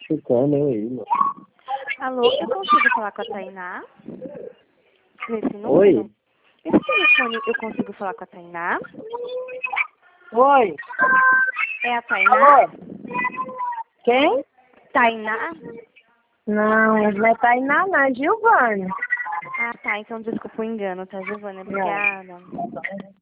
chutando eu aí, mano. Alô, eu consigo falar com a Tainá? Nesse número? Oi? Esse telefone eu consigo falar com a Tainá? Oi. É a Tainá? Quem? Tainá? Não é Tainá, não, é Giovana. Ah, tá. Então desculpa o engano, tá, Giovana? Obrigada.